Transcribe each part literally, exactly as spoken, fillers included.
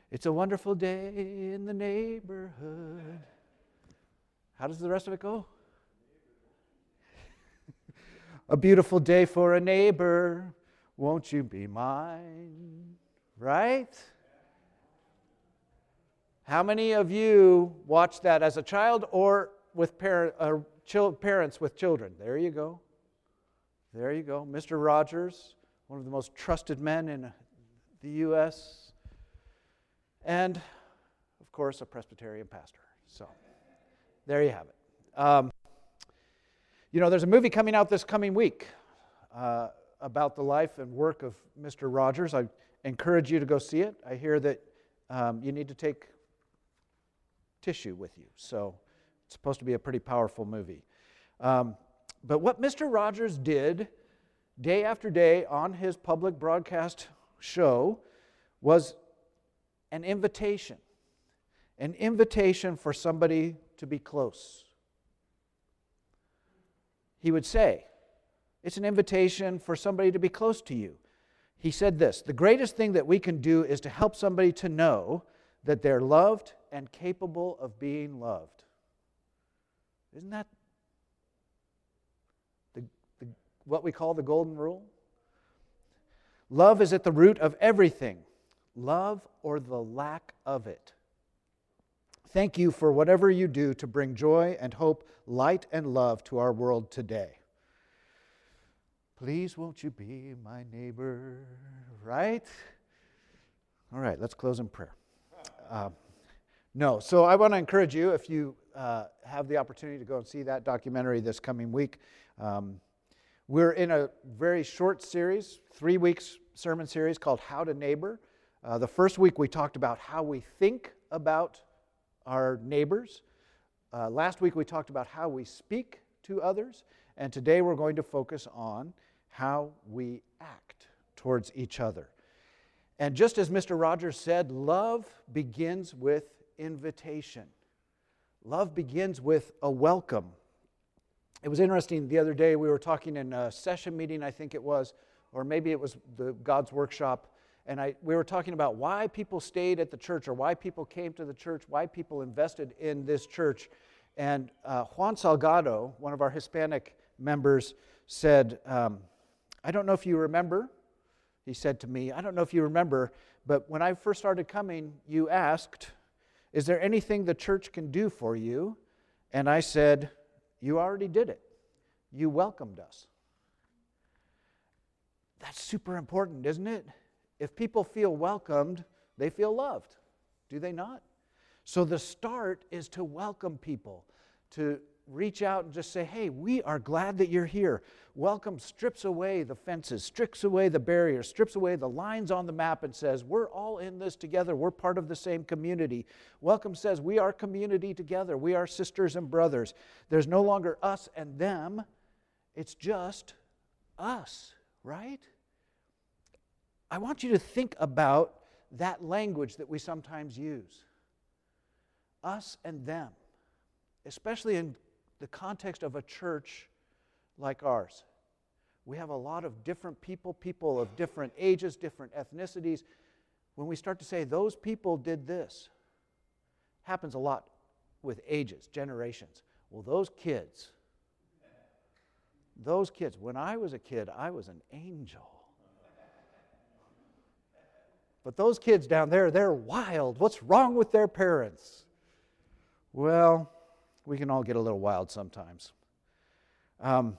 It's a wonderful day in the neighborhood. How does the rest of it go? A beautiful day for a neighbor, won't you be mine? Right? How many of you watched that as a child or with parent, uh, chil- parents with children? There you go. There you go. Mister Rogers, one of the most trusted men in the U S, and, of course, a Presbyterian pastor. So, there you have it. Um, you know, there's a movie coming out this coming week uh, about the life and work of Mister Rogers. I encourage you to go see it. I hear that um, you need to take tissue with you, so it's supposed to be a pretty powerful movie. Um, but what Mister Rogers did day after day on his public broadcast show was an invitation, an invitation for somebody to be close. He would say, it's an invitation for somebody to be close to you. He said this, the greatest thing that we can do is to help somebody to know that they're loved and capable of being loved. Isn't that the, the, what we call the golden rule? Love is at the root of everything. Love or the lack of it. Thank you for whatever you do to bring joy and hope, light and love to our world today. Please won't you be my neighbor, right? All right, let's close in prayer. Uh, no, so I want to encourage you, if you uh, have the opportunity to go and see that documentary this coming week. Um, we're in a very short series, three weeks sermon series called How to Neighbor. Uh, the first week we talked about how we think about our neighbors. Uh, last week we talked about how we speak to others. And today we're going to focus on how we act towards each other. And just as Mister Rogers said, love begins with invitation. Love begins with a welcome. It was interesting, the other day we were talking in a session meeting, I think it was, or maybe it was the God's Workshop, and I, we were talking about why people stayed at the church or why people came to the church, why people invested in this church. And uh, Juan Salgado, one of our Hispanic members, said, um, I don't know if you remember, he said to me, I don't know if you remember, but when I first started coming, you asked, is there anything the church can do for you? And I said, you already did it. You welcomed us. That's super important, isn't it? If people feel welcomed, they feel loved. Do they not? So the start is to welcome people, to reach out and just say, hey, we are glad that you're here. Welcome strips away the fences, strips away the barriers, strips away the lines on the map and says, we're all in this together. We're part of the same community. Welcome says, we are community together. We are sisters and brothers. There's no longer us and them. It's just us, right? I want you to think about that language that we sometimes use. Us and them, especially in the context of a church like ours. We have a lot of different people, people of different ages, different ethnicities. When we start to say, those people did this, happens a lot with ages, generations. Well, those kids, those kids, when I was a kid, I was an angel. But those kids down there, they're wild. What's wrong with their parents? Well, we can all get a little wild sometimes. Um,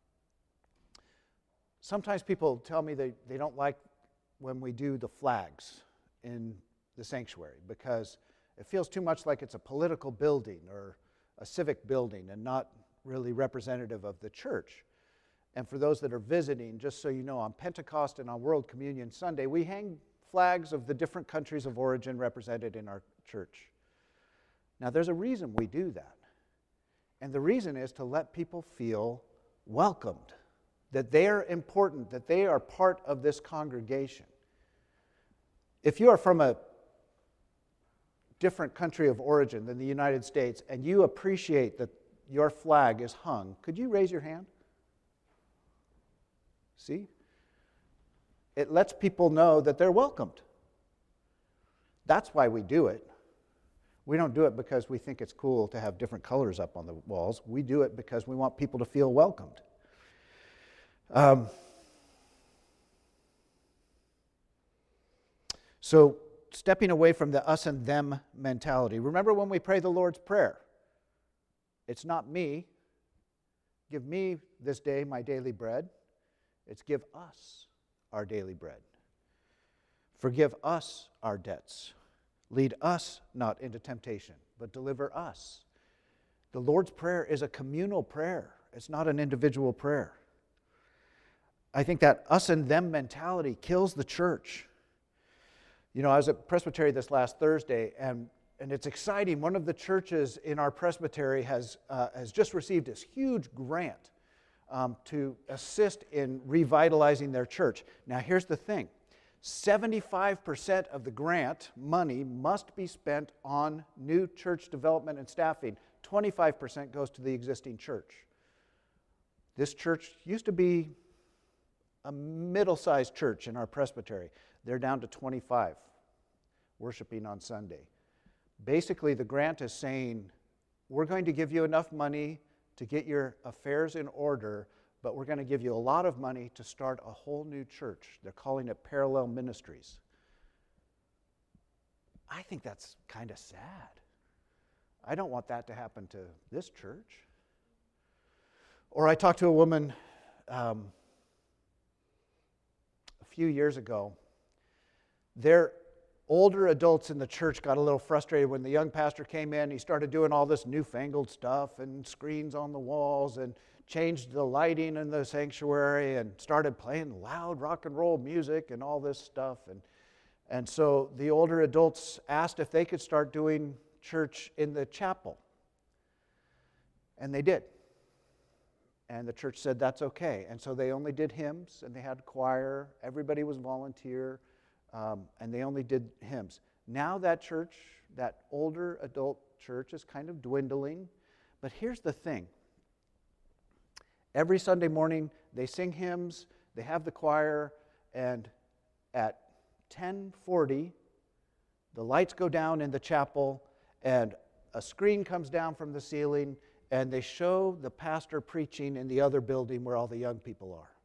sometimes people tell me they, they don't like when we do the flags in the sanctuary because it feels too much like it's a political building or a civic building and not really representative of the church. And for those that are visiting, just so you know, on Pentecost and on World Communion Sunday, we hang flags of the different countries of origin represented in our church. Now, there's a reason we do that. And the reason is to let people feel welcomed, that they are important, that they are part of this congregation. If you are from a different country of origin than the United States and you appreciate that your flag is hung, could you raise your hand? See? It lets people know that they're welcomed. That's why we do it. We don't do it because we think it's cool to have different colors up on the walls. We do it because we want people to feel welcomed. Um, so stepping away from the us and them mentality. Remember when we pray the Lord's Prayer? It's not me. Give me this day my daily bread. It's give us our daily bread. Forgive us our debts. Lead us not into temptation, but deliver us. The Lord's Prayer is a communal prayer. It's not an individual prayer. I think that us and them mentality kills the church. You know, I was at Presbytery this last Thursday, and, and it's exciting. One of the churches in our Presbytery has, uh, has just received this huge grant um, to assist in revitalizing their church. Now, here's the thing. seventy-five percent of the grant money must be spent on new church development and staffing. twenty-five percent goes to the existing church. This church used to be a middle-sized church in our presbytery. They're down to twenty-five, worshiping on Sunday. Basically, the grant is saying, we're going to give you enough money to get your affairs in order, but we're going to give you a lot of money to start a whole new church. They're calling it Parallel Ministries. I think that's kind of sad. I don't want that to happen to this church. Or I talked to a woman um, a few years ago. Their older adults in the church got a little frustrated when the young pastor came in. He started doing all this newfangled stuff and screens on the walls and changed the lighting in the sanctuary and started playing loud rock and roll music and all this stuff. And, and so the older adults asked if they could start doing church in the chapel. And they did. And the church said that's okay. And so they only did hymns, and they had choir. Everybody was volunteer, um, and they only did hymns. Now that church, that older adult church, is kind of dwindling. But here's the thing. Every Sunday morning, they sing hymns, they have the choir, and at ten forty, the lights go down in the chapel, and a screen comes down from the ceiling, and they show the pastor preaching in the other building where all the young people are.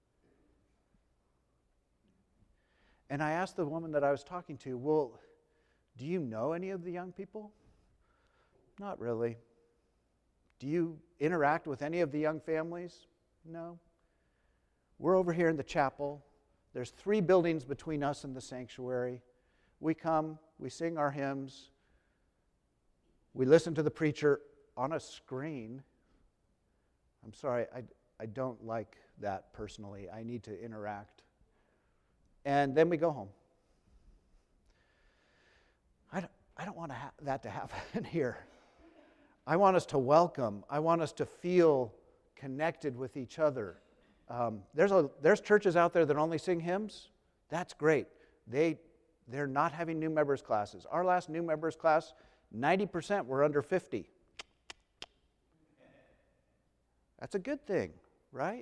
And I asked the woman that I was talking to, well, do you know any of the young people? Not really. Do you interact with any of the young families? No. We're over here in the chapel. There's three buildings between us and the sanctuary. We come, we sing our hymns, we listen to the preacher on a screen. I'm sorry, I, I don't like that personally. I need to interact. And then we go home. I don't, I don't want to ha- that to happen here. I want us to welcome. I want us to feel connected with each other. Um, there's a there's churches out there that only sing hymns. That's great. They they're not having new members classes. Our last new members class, ninety percent were under fifty. That's a good thing, right?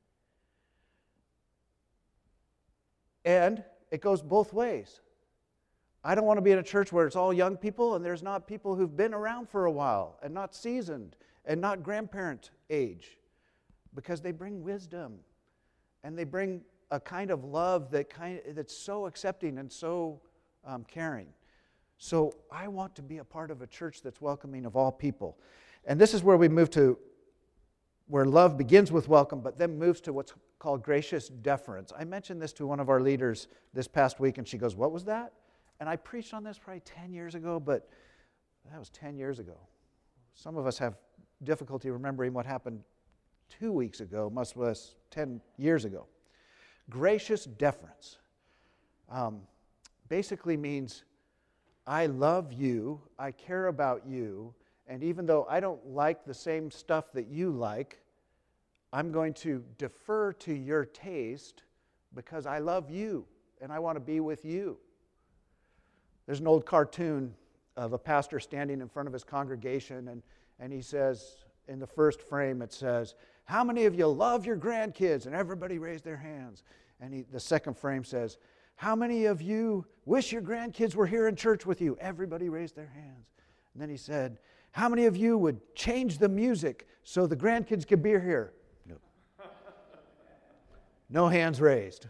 And it goes both ways. I don't want to be in a church where it's all young people and there's not people who've been around for a while and not seasoned and not grandparent age, because they bring wisdom and they bring a kind of love that kind that's so accepting and so um, caring. So I want to be a part of a church that's welcoming of all people. And this is where we move to where love begins with welcome, but then moves to what's called gracious deference. I mentioned this to one of our leaders this past week, and she goes, "What was that?" And I preached on this probably ten years ago, but that was ten years ago. Some of us have difficulty remembering what happened two weeks ago, much less ten years ago. Gracious deference um, basically means I love you, I care about you, and even though I don't like the same stuff that you like, I'm going to defer to your taste because I love you and I want to be with you. There's an old cartoon of a pastor standing in front of his congregation, and, and he says, in the first frame it says, "How many of you love your grandkids?" And everybody raised their hands. And he, the second frame says, How many of you wish your grandkids were here in church with you? Everybody raised their hands. And then he said, how many of you would change the music so the grandkids could be here? No. No hands raised.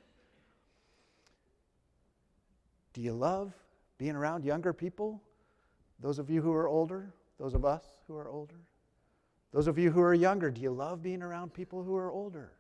Do you love being around younger people? Those of you who are older, those of us who are older. Those of you who are younger, do you love being around people who are older?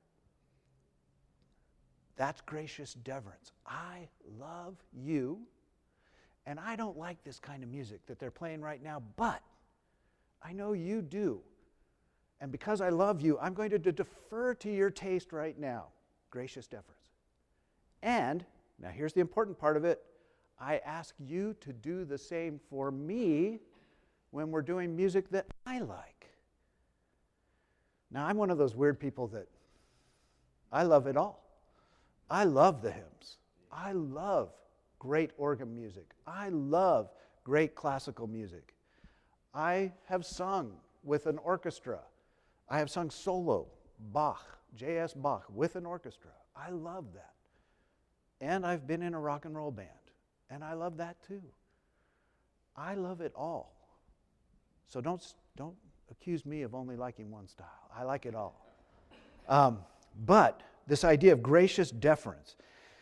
That's gracious deference. I love you, and I don't like this kind of music that they're playing right now, but I know you do. And because I love you, I'm going to defer to your taste right now. Gracious deference. And, now here's the important part of it, I ask you to do the same for me when we're doing music that I like. Now, I'm one of those weird people that I love it all. I love the hymns. I love great organ music. I love great classical music. I have sung with an orchestra. I have sung solo, Bach, J S Bach, with an orchestra. I love that. And I've been in a rock and roll band, and I love that too. I love it all. So don't, don't accuse me of only liking one style. I like it all. Um, but this idea of gracious deference,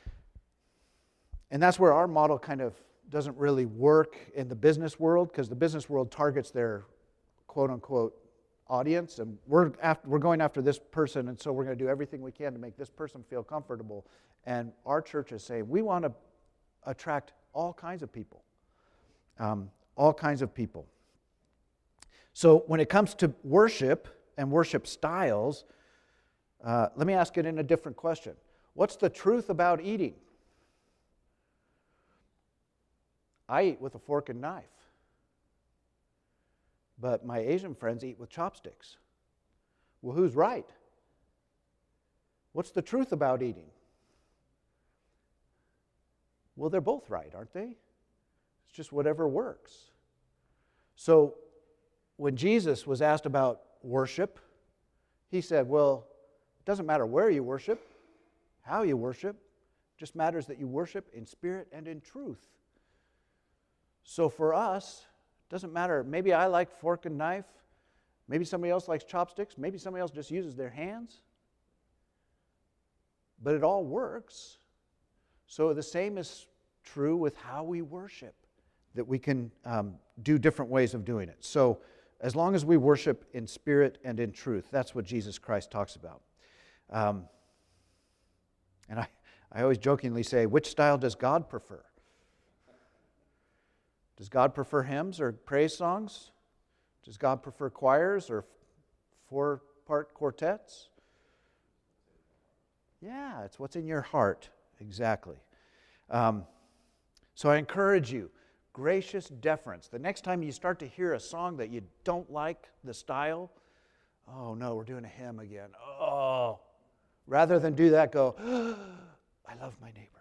and that's where our model kind of doesn't really work in the business world, because the business world targets their quote-unquote audience, and we're, after, we're going after this person, and so we're going to do everything we can to make this person feel comfortable. And our church is saying we want to attract all kinds of people, um, all kinds of people. So when it comes to worship and worship styles, uh, let me ask it in a different question. What's the truth about eating? I eat with a fork and knife, but my Asian friends eat with chopsticks. Well, who's right? What's the truth about eating? Well, they're both right, aren't they? It's just whatever works. So when Jesus was asked about worship, he said, well, it doesn't matter where you worship, how you worship, it just matters that you worship in spirit and in truth. So for us, it doesn't matter. Maybe I like fork and knife. Maybe somebody else likes chopsticks. Maybe somebody else just uses their hands. But it all works. So the same is true with how we worship, that we can um, do different ways of doing it. So as long as we worship in spirit and in truth, that's what Jesus Christ talks about. Um, and I, I always jokingly say, which style does God prefer? Does God prefer hymns or praise songs? Does God prefer choirs or four-part quartets? Yeah, it's what's in your heart, exactly. Um, so I encourage you, gracious deference. The next time you start to hear a song that you don't like the style, oh no, we're doing a hymn again. Oh, rather than do that, go, oh, I love my neighbor.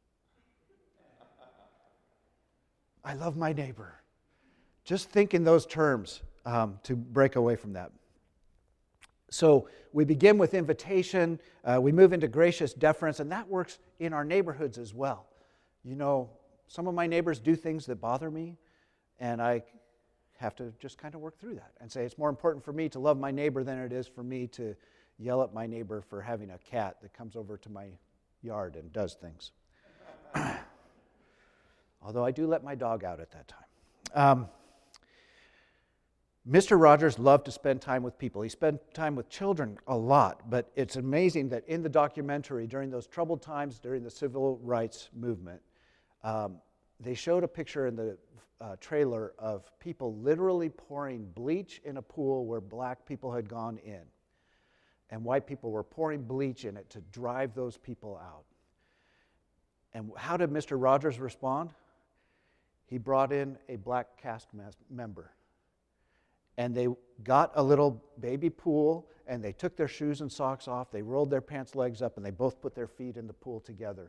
I love my neighbor. Just think in those terms um, to break away from that. So we begin with invitation, uh, we move into gracious deference, and that works in our neighborhoods as well. You know, some of my neighbors do things that bother me, and I have to just kind of work through that and say it's more important for me to love my neighbor than it is for me to yell at my neighbor for having a cat that comes over to my yard and does things. Although I do let my dog out at that time. Um, Mister Rogers loved to spend time with people. He spent time with children a lot, but it's amazing that in the documentary, during those troubled times, during the civil rights movement, um, they showed a picture in the uh, trailer of people literally pouring bleach in a pool where black people had gone in. And white people were pouring bleach in it to drive those people out. And how did Mister Rogers respond? He brought in a black cast member. And they got a little baby pool, and they took their shoes and socks off, they rolled their pants legs up, and they both put their feet in the pool together.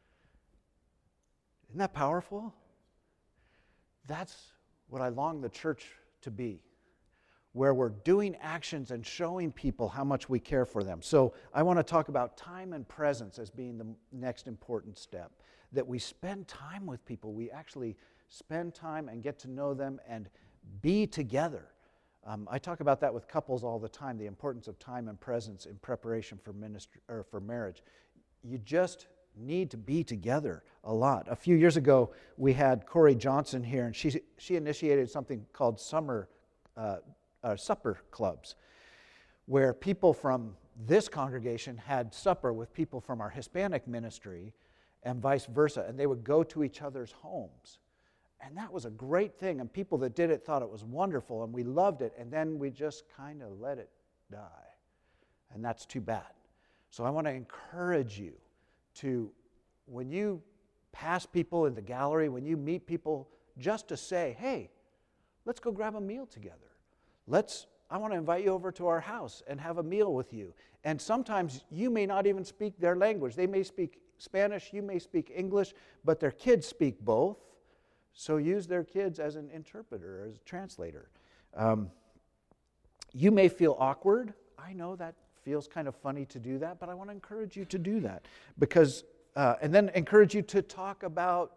Isn't that powerful? That's what I long the church to be, where we're doing actions and showing people how much we care for them. So I want to talk about time and presence as being the next important step. that we spend time with people. We actually spend time and get to know them and be together. Um, I talk about that with couples all the time, the importance of time and presence in preparation for ministry or for marriage. You just need to be together a lot. A few years ago, we had Corey Johnson here, and she she initiated something called summer uh, uh, supper clubs, where people from this congregation had supper with people from our Hispanic ministry, and vice versa, and they would go to each other's homes. And that was a great thing, and people that did it thought it was wonderful, and we loved it, and then we just kind of let it die. And that's too bad. So I want to encourage you to, when you pass people in the gallery, when you meet people, just to say, hey, let's go grab a meal together. Let's, I want to invite you over to our house and have a meal with you. And sometimes you may not even speak their language. They may speak Spanish, you may speak English, but their kids speak both. So use their kids as an interpreter, as a translator. Um, you may feel awkward. I know that feels kind of funny to do that, but I want to encourage you to do that. Because, uh, and then encourage you to talk about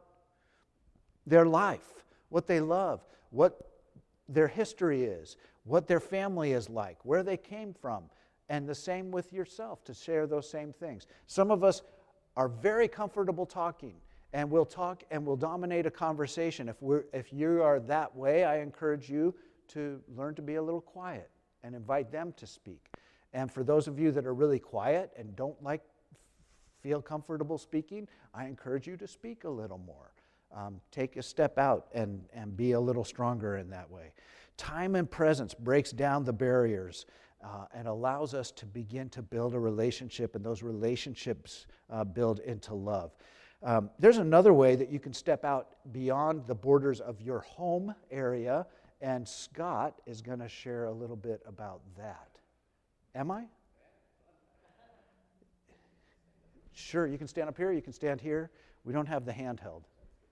their life, what they love, what their history is, what their family is like, where they came from. And the same with yourself, to share those same things. Some of us are very comfortable talking, and we'll talk and we'll dominate a conversation. If we're, if you are that way, I encourage you to learn to be a little quiet and invite them to speak. And for those of you that are really quiet and don't like, feel comfortable speaking, I encourage you to speak a little more. Um, take a step out and, and be a little stronger in that way. Time and presence breaks down the barriers uh, and allows us to begin to build a relationship, and those relationships uh, build into love. Um, there's another way that you can step out beyond the borders of your home area, and Scott is going to share a little bit about that. Am I? Sure, you can stand up here, you can stand here. We don't have the handheld.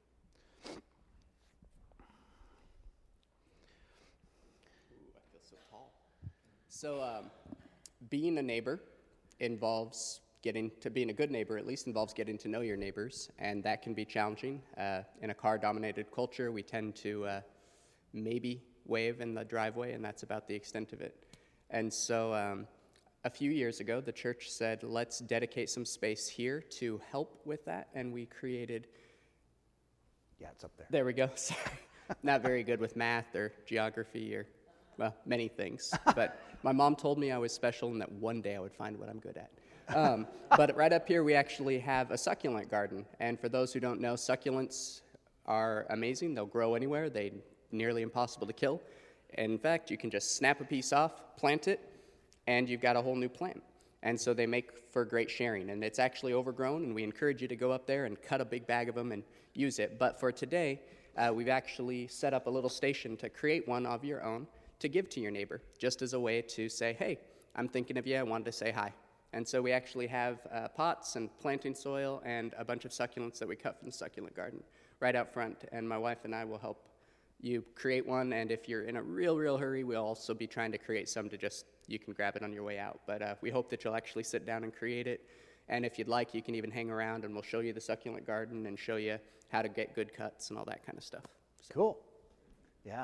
Ooh, I feel so tall. So, um, being a neighbor involves getting to being a good neighbor, at least involves getting to know your neighbors, and that can be challenging. Uh, in a car-dominated culture, we tend to uh, maybe wave in the driveway, and that's about the extent of it. And so um, a few years ago, the church said, let's dedicate some space here to help with that, and we created... Yeah, it's up there. There we go. Sorry. Not very good with math or geography or, well, many things. But my mom told me I was special and that one day I would find what I'm good at. Um, but right up here, we actually have a succulent garden. And for those who don't know, succulents are amazing. They'll grow anywhere. They're nearly impossible to kill. In fact, you can just snap a piece off, plant it, and you've got a whole new plant. And so they make for great sharing. And it's actually overgrown, and we encourage you to go up there and cut a big bag of them and use it. But for today, uh, we've actually set up a little station to create one of your own to give to your neighbor, just as a way to say, hey, I'm thinking of you, I wanted to say hi. And so we actually have uh, pots and planting soil and a bunch of succulents that we cut from the succulent garden right out front. And my wife and I will help you create one, and if you're in a real, real hurry, we'll also be trying to create some to just, you can grab it on your way out. But uh, we hope that you'll actually sit down and create it. And if you'd like, you can even hang around, and we'll show you the succulent garden and show you how to get good cuts and all that kind of stuff. So. Cool. Yeah.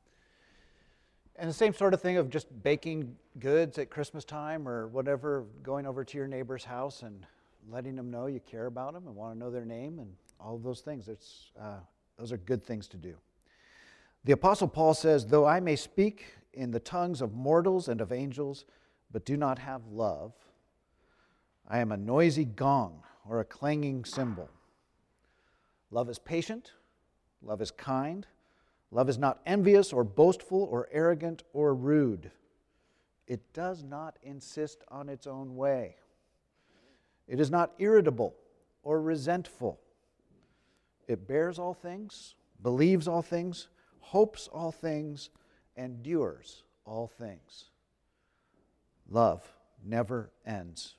And the same sort of thing of just baking goods at Christmas time or whatever, going over to your neighbor's house and letting them know you care about them and want to know their name and all of those things. It's, uh, those are good things to do. The Apostle Paul says, though I may speak in the tongues of mortals and of angels, but do not have love, I am a noisy gong or a clanging cymbal. Love is patient. Love is kind. Love is not envious or boastful or arrogant or rude. It does not insist on its own way. It is not irritable or resentful. It bears all things, believes all things, hopes all things, endures all things. Love never ends.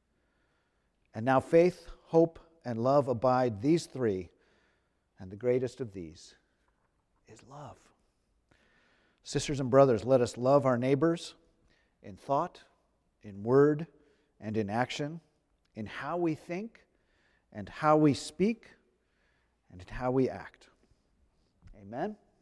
And now faith, hope, and love abide, these three, and the greatest of these is love. Sisters and brothers, let us love our neighbors in thought, in word, and in action, in how we think and how we speak, and in how we act. Amen.